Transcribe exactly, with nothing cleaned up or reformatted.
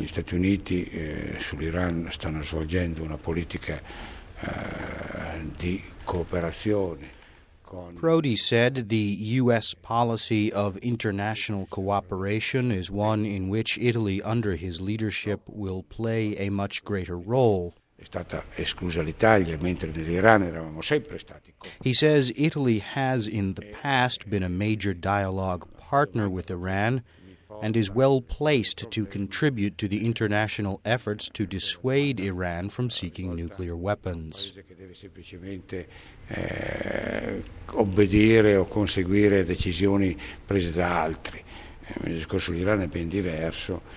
gli Stati Uniti eh, sull'Iran stanno svolgendo una politica eh, di cooperazione. Prodi said the U S policy of international cooperation is one in which Italy, under his leadership, will play a much greater role. È stata esclusa l'Italia, mentre nell'Iran eravamo sempre stati. He says Italy has in the past been a major dialogue partner with Iran and is well placed to contribute to the international efforts to dissuade Iran from seeking nuclear weapons. Un paese che deve semplicemente eh, obbedire o conseguire decisioni prese da altri. Il discorso dell'Iran è ben diverso.